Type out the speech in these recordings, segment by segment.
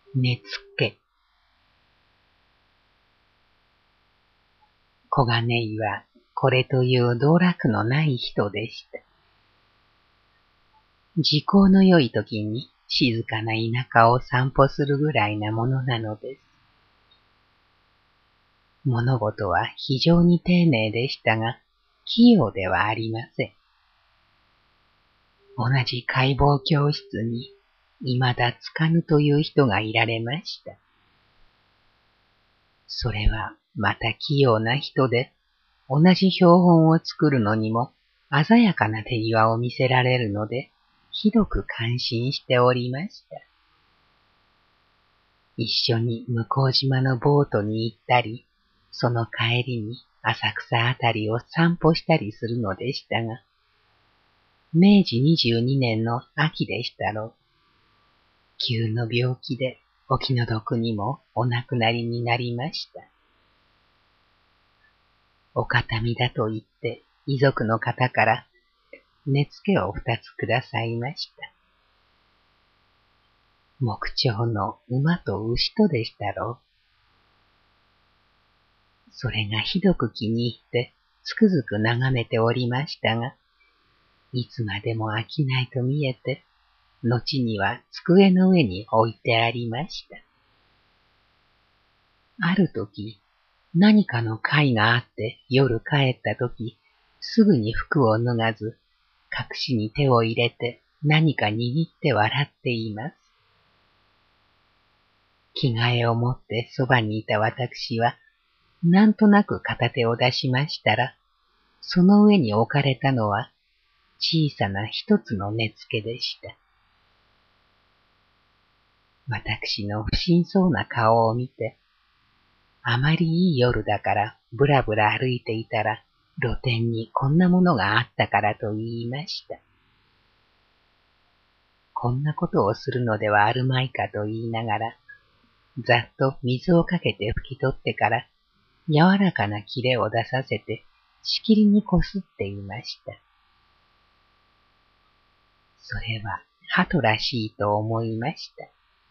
根付け。小金井はこれという道楽のない人でした。時効の良い時に静かな田舎を散歩するぐらいなものなのです。物事は非常に丁寧でしたが、器用ではありません。同じ解剖教室に未だつかぬという人がいられました。それはまた器用な人で、同じ標本を作るのにも鮮やかな手際を見せられるので、ひどく感心しておりました。一緒に向島のボートに行ったり、その帰りに浅草あたりを散歩したりするのでしたが、明治22年の秋でしたろう。急の病気でお気の毒にもお亡くなりになりました。お形見だと言って遺族の方から根付を2つくださいました。木彫の馬と牛とでしたろう。それがひどく気に入ってつくづく眺めておりましたが、いつまでも飽きないと見えて、後には机の上に置いてありました。あるとき、何かの会があって夜帰ったとき、すぐに服を脱がず、隠しに手を入れて何か握って笑っています。着替えを持ってそばにいた私は、なんとなく片手を出しましたら、その上に置かれたのは小さな一つの根付でした。私の不審そうな顔を見て、あまりいい夜だからぶらぶら歩いていたら露店にこんなものがあったからと言いました。こんなことをするのではあるまいかと言いながら、ざっと水をかけて拭き取ってから柔らかな切れを出させてしきりにこすっていました。それは鳩らしいと思いました。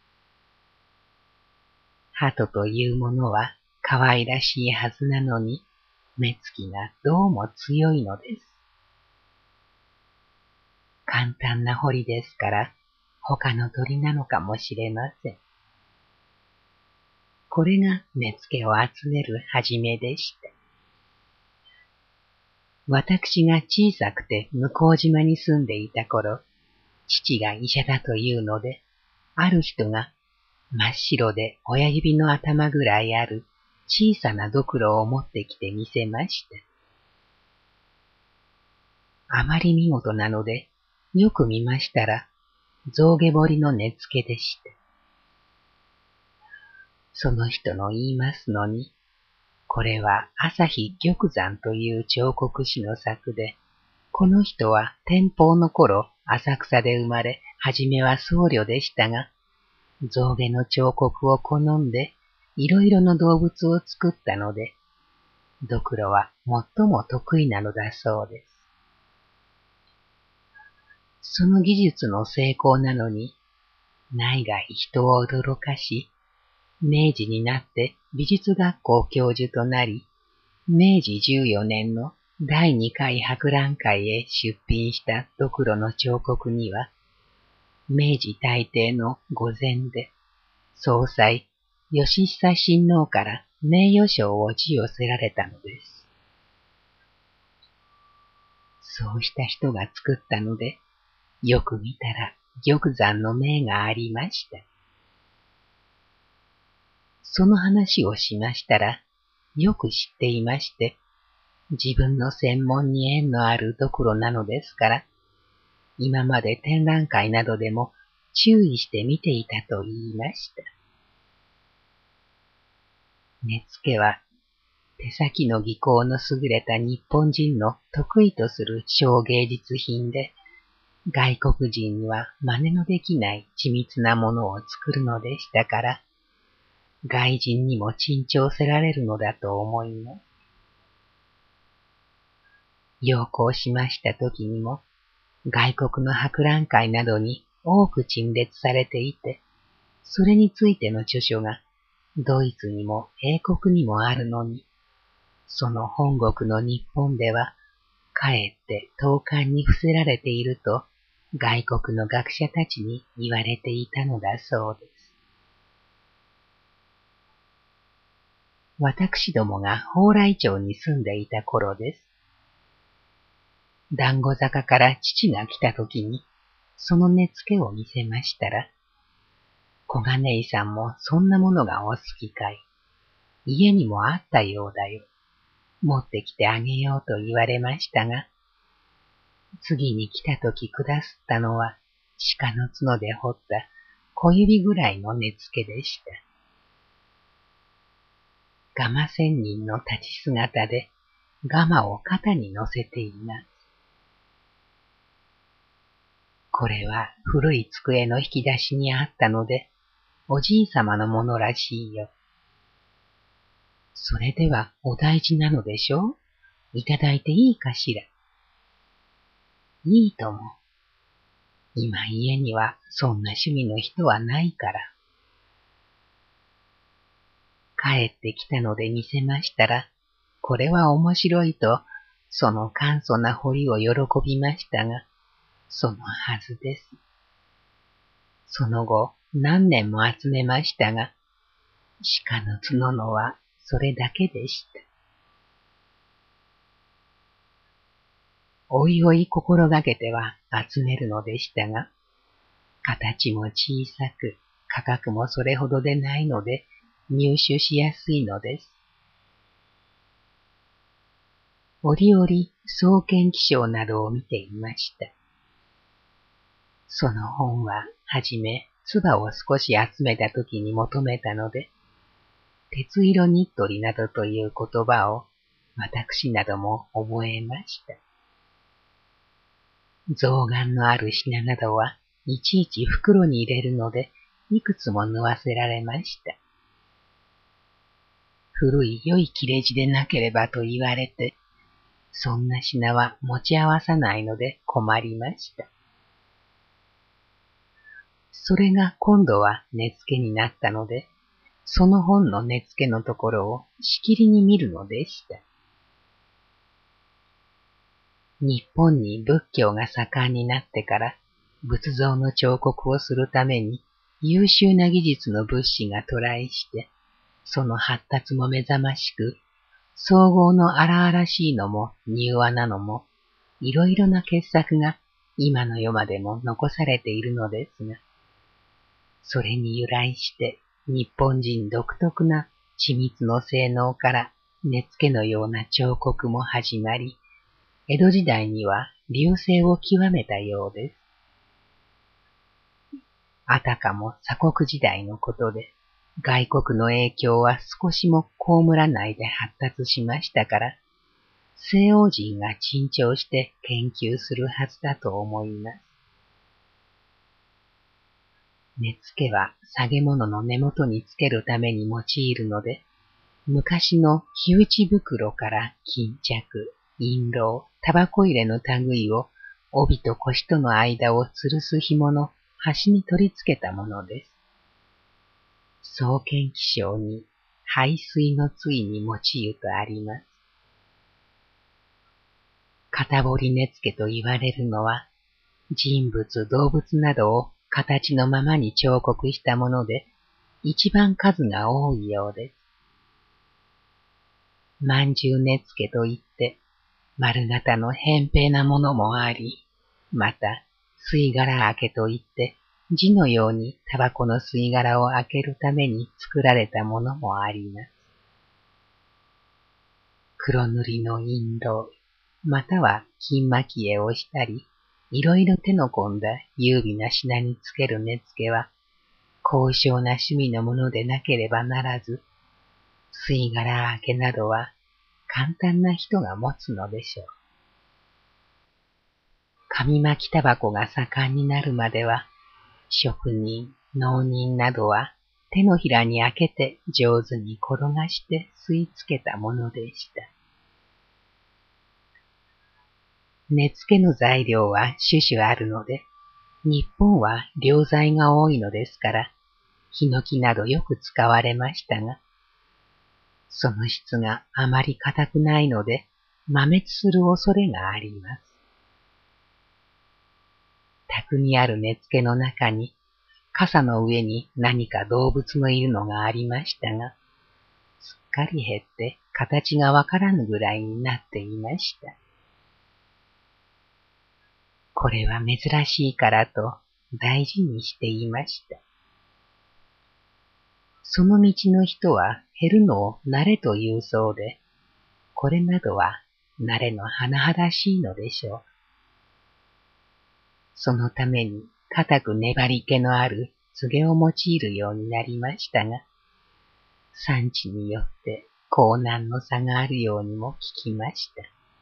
鳩というものは可愛らしいはずなのに、目つきがどうも強いのです。簡単な彫りですから、他の鳥なのかもしれません。これが根付を集める始めでした。私が小さくて向島に住んでいた頃、父が医者だというので、ある人が真っ白で親指の頭ぐらいある小さなドクロを持ってきて見せました。あまり見事なので、よく見ましたら、象牙彫りの根付でした。その人の言いますのに、これは朝日玉山という彫刻師の作で、この人は天保の頃浅草で生まれ、はじめは僧侶でしたが、象牙の彫刻を好んで、いろいろの動物を作ったので、ドクロは最も得意なのだそうです。その技術の成功なのに、内外人を驚かし、明治になって美術学校教授となり、明治14年の第2回博覧会へ出品したドクロの彫刻には、明治大帝の御前で、総裁義久親王から名誉賞を授与せられたのです。そうした人が作ったので、よく見たら玉山の銘がありました。その話をしましたら、よく知っていまして、自分の専門に縁のあるドクロなのですから、今まで展覧会などでも注意して見ていたと言いました。根付は手先の技巧の優れた日本人の得意とする小芸術品で、外国人には真似のできない緻密なものを作るのでしたから、外人にも珍重せられるのだと思います。洋行しました時にも、外国の博覧会などに多く陳列されていて、 それについての著書がドイツにも英国にもあるのに、その本国の日本では、かえって投函に伏せられていると外国の学者たちに言われていたのだそうです。私どもが蓬莱町に住んでいた頃です。団子坂から父が来た時に、その根付を見せましたら、小金井さんもそんなものがお好きかい。家にもあったようだよ。持ってきてあげようと言われましたが、次に来た時くだすったのは鹿の角で彫った小指ぐらいの根付でした。ガマ仙人の立ち姿でガマを肩に乗せています。これは古い机の引き出しにあったので、おじいさまのものらしいよ。それではお大事なのでしょう？いただいていいかしら？いいとも。今家にはそんな趣味の人はないから。帰ってきたので見せましたら、これは面白いと、その簡素な彫りを喜びましたが、そのはずです。その後、何年も集めましたが、鹿の角のはそれだけでした。おいおい心がけては集めるのでしたが、形も小さく、価格もそれほどでないので、入手しやすいのです。折々、創建記章などを見ていました。その本は、はじめ、唾を少し集めたときに求めたので、鉄色ニットリなどという言葉を、私なども覚えました。象眼のある品などは、いちいち袋に入れるので、いくつも縫わせられました。古い良い切れ字でなければと言われて、そんな品は持ち合わさないので困りました。それが今度は根付になったので、その本の根付のところをしきりに見るのでした。日本に仏教が盛んになってから、仏像の彫刻をするために優秀な技術の仏師が渡来して、その発達も目覚ましく、総合の荒々しいのも柔和なのも、いろいろな傑作が今の世までも残されているのですが、それに由来して日本人独特な緻密の性能から根付のような彫刻も始まり、江戸時代には隆盛を極めたようです。あたかも鎖国時代のことで、外国の影響は少しも被らないで発達しましたから、西欧人が珍重して研究するはずだと思います。根付は下げ物の根元につけるために用いるので、昔の火打ち袋から巾着、印籠、タバコ入れの類を帯と腰との間を吊るす紐の端に取り付けたものです。創建記章に排水の対に用いるとあります。型彫り根付と言われるのは、人物、動物などを形のままに彫刻したもので、一番数が多いようです。饅頭根付といって、丸型の扁平なものもあり、また、吸い殻開けといって、字のようにタバコの吸い殻を開けるために作られたものもあります。黒塗りの印籠、または金蒔絵をしたり、いろいろ手の込んだ優美な品につける根付は、高尚な趣味のものでなければならず、吸い殻開けなどは簡単な人が持つのでしょう。紙巻きタバコが盛んになるまでは、職人、農人などは手のひらに開けて上手に転がして吸い付けたものでした。根付の材料は種々あるので、日本は良材が多いのですから、 ヒノキなどよく使われましたが、その質があまり硬くないので、摩滅する恐れがあります。卓にある根付の中に、傘の上に何か動物のいるのがありましたが、すっかり減って形がわからぬぐらいになっていました。これは珍しいからと大事にしていました。その道の人は減るのを慣れというそうで、これなどは慣れの甚だしいのでしょう。そのために固く粘り気のある柘植を用いるようになりましたが、産地によって高難の差があるようにも聞きました。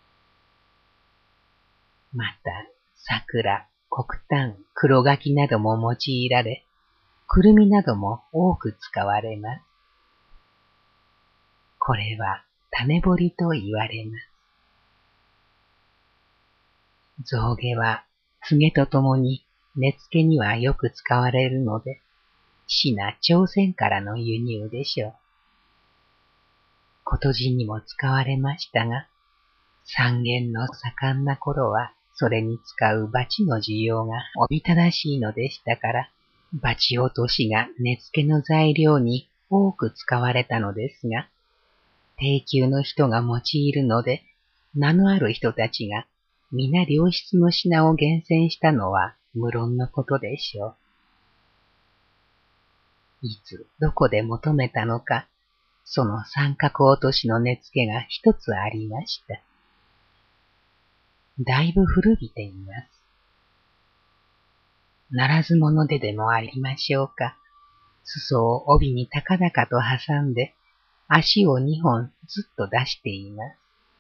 また、桜、黒炭、黒柿なども用いられ、くるみなども多く使われます。これは種彫りと言われます。象牙は、柘植とともに根付にはよく使われるので、至な朝鮮からの輸入でしょう。ことじにも使われましたが、三元の盛んな頃は、それに使う鉢の需要がおびただしいのでしたから、鉢落としが根付の材料に多く使われたのですが、低級の人が用いるので、名のある人たちが皆良質の品を厳選したのは無論のことでしょう。いつどこで求めたのか、その三角落としの根付が一つありました。だいぶ古びています。ならず者でもありましょうか。裾を帯に高々と挟んで、足を二本ずっと出しています。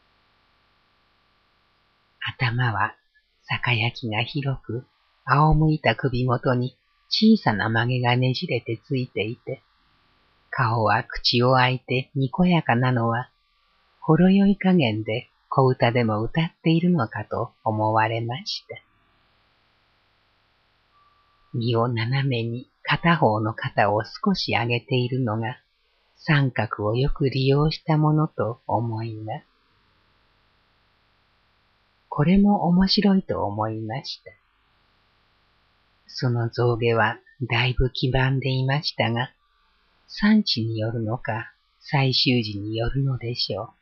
頭は、逆焼きが広く、仰向いた首元に小さな曲げがねじれてついていて、顔は口を開いてにこやかなのは、ほろ酔い加減で小歌でも歌っているのかと思われました。身を斜めに片方の肩を少し上げているのが、三角をよく利用したものと思います。これも面白いと思いました。その象牙はだいぶ黄ばんでいましたが、産地によるのか、採集時によるのでしょ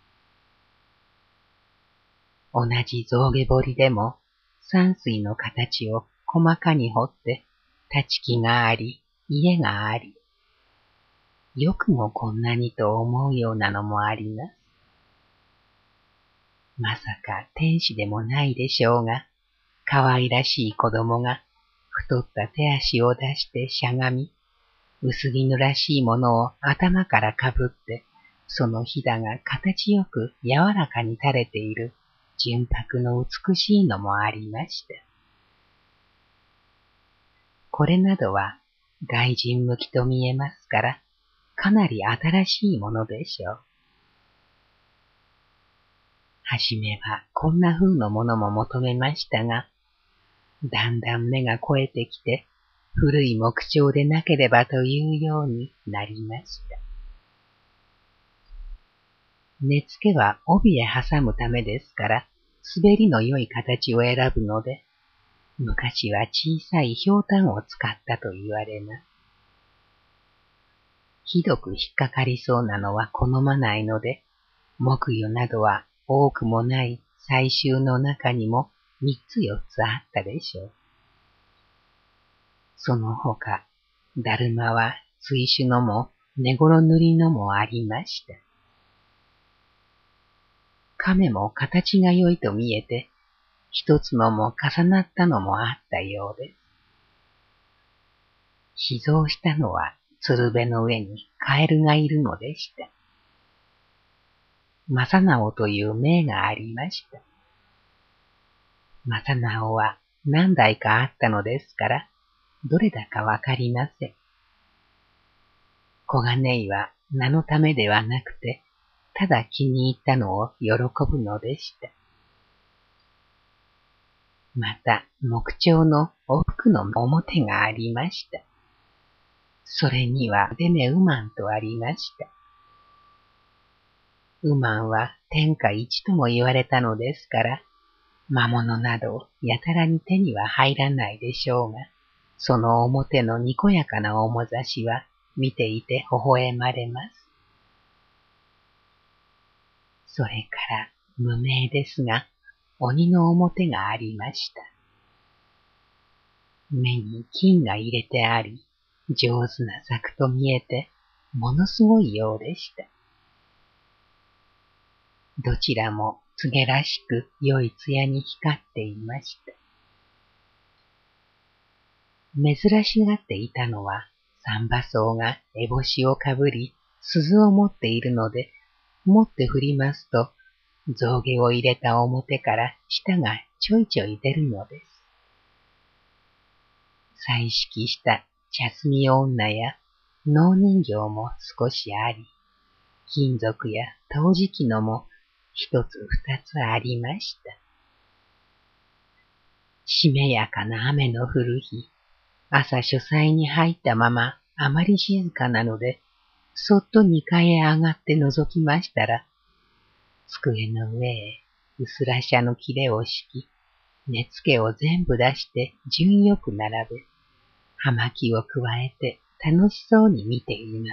う。同じ象牙彫りでも、山水の形を細かに彫って、立ち木があり、家があり、よくもこんなにと思うようなのもあります。まさか天使でもないでしょうが、可愛らしい子供が太った手足を出してしゃがみ、薄絹らしいものを頭からかぶって、そのひだが形よく柔らかに垂れている純白の美しいのもありました。これなどは外人向きと見えますから、かなり新しいものでしょう。はじめはこんな風のものも求めましたが、だんだん目が肥えてきて、古い木彫でなければというようになりました。根付は帯へ挟むためですから、滑りの良い形を選ぶので、昔は小さいひょうたんを使ったと言われます。ひどく引っかかりそうなのは好まないので、木魚などは多くもない採集の中にも三つ四つあったでしょう。その他、だるまは追種のも根ごろ塗りのもありました。亀も形が良いと見えて、一つのも重なったのもあったようです。秘蔵したのは鶴瓶の上にカエルがいるのでした。正直という名がありました。正直は何代かあったのですから、どれだかわかりません。小金井は名のためではなくて、ただ気に入ったのを喜ぶのでした。また、木彫のお服の表がありました。 それにはデメウマンとありました。ウマンは天下一とも言われたのですから、魔物などやたらに手には入らないでしょうが、その表のにこやかな面差しは見ていて微笑まれます。それから無名ですが、鬼の表がありました。目に金が入れてあり、上手な作と見えて、ものすごいようでした。どちらも告げらしく良い艶に光っていました。珍しがっていたのは、三馬僧が烏帽子をかぶり、鈴を持っているので、持って振りますと、象牙を入れた表から舌がちょいちょい出るのです。彩色した茶摘み女や能人形も少しあり、金属や陶磁器のも一つ二つありました。しめやかな雨の降る日、朝書斎に入ったままあまり静かなので、そっと二階へ上がって覗きましたら、机の上へうすらしゃの切れを敷き、根付けを全部出して順よく並べ、葉巻を加えて楽しそうに見ています。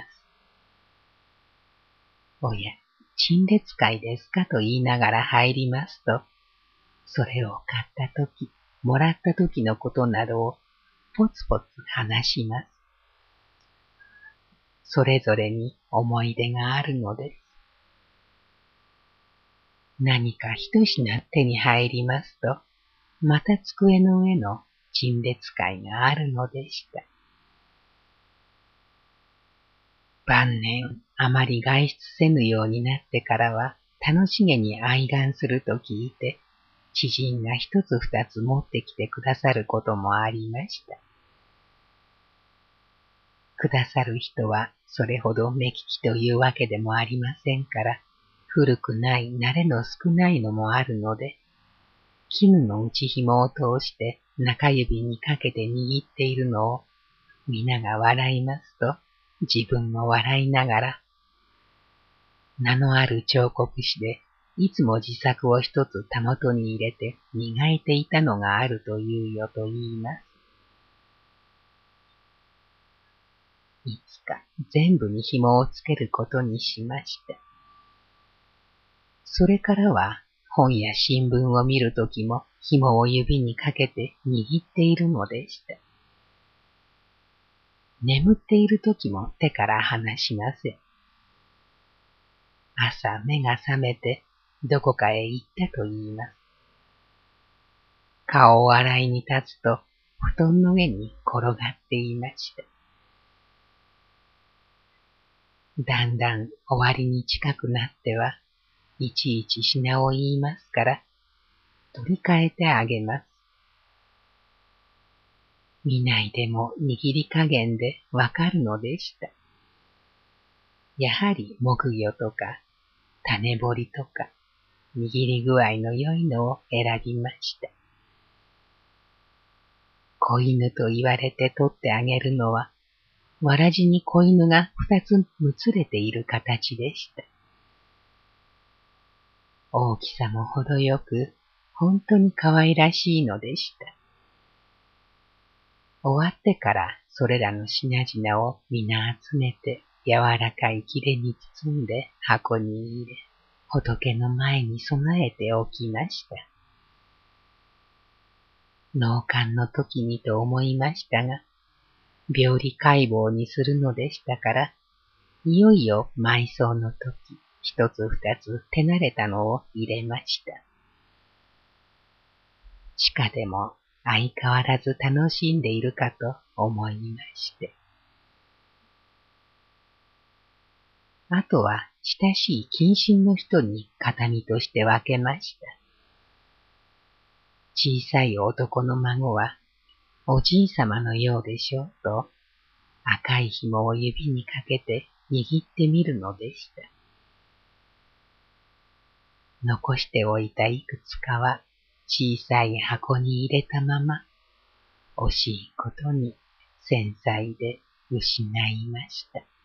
おや、陳列会ですかと言いながら入りますと、それを買ったとき、もらったときのことなどをポツポツ話します。それぞれに思い出があるのです。何か一品手に入りますと、また机の上の陳列会があるのでした。晩年あまり外出せぬようになってからは楽しげに愛玩すると聞いて、知人が一つ二つ持ってきてくださることもありました。くださる人はそれほど目利きというわけでもありませんから、古くない慣れの少ないのもあるので、絹の内紐を通して中指にかけて握っているのを皆が笑いますと、自分も笑いながら、名のある彫刻師でいつも自作を一つたもとに入れて磨いていたのがあるというよと言います。いつか全部に紐をつけることにしました。それからは本や新聞を見るときも紐を指にかけて握っているのでした。眠っているときも手から離しません。朝目が覚めてどこかへ行ったと言います。顔を洗いに立つと布団の上に転がっていました。だんだん終わりに近くなってはいちいち品を言いますから取り替えてあげます。見ないでも握り加減でわかるのでした。やはり木魚とか種彫りとか握り具合の良いのを選びました。子犬と言われて取ってあげるのは、わらじに子犬が二つむつれている形でした。大きさもほどよく、本当に可愛らしいのでした。終わってからそれらの品々を皆集めて、柔らかい切れに包んで箱に入れ、仏の前に備えておきました。納棺の時にと思いましたが、病理解剖にするのでしたから、いよいよ埋葬の時、一つ二つ手慣れたのを入れました。しかでも相変わらず楽しんでいるかと思いまして。あとは親しい近親の人に形見として分けました。小さい男の孫は、おじいさまのようでしょうと、赤い紐を指にかけて握ってみるのでした。残しておいたいくつかは小さい箱に入れたまま、惜しいことに繊細で失いました。